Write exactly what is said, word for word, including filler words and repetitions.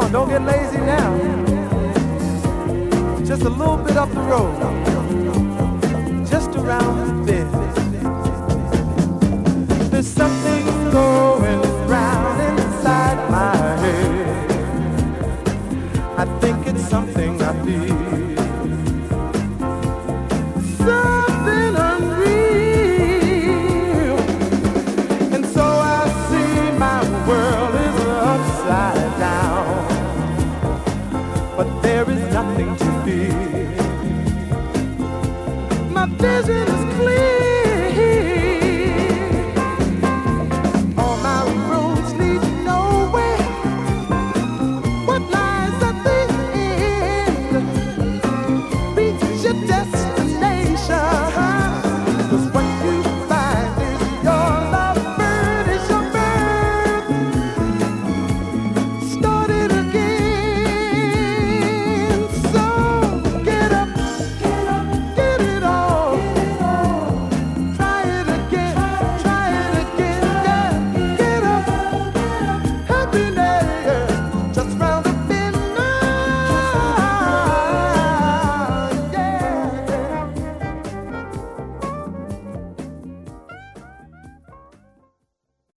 Don't get lazy now. Just a little bit up the road. Just around the bend. There's something going round inside my head. I think it's something I feel.